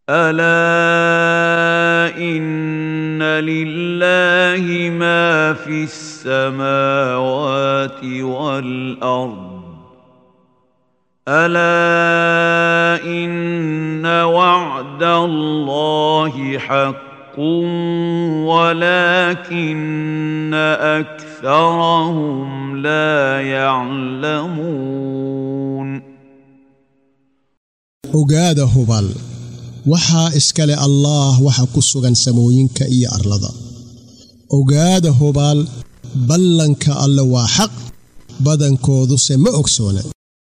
ألا إن لله ما في السماوات والأرض ألا إن وعد الله حق ولكن أكثرهم لا يعلمون ogaada hubal waxaa iskale Allah waxa ku sugan samooyinka iyo arlada ogaada hubal ballanka alle waa xaq badankoodu se ma ogsoona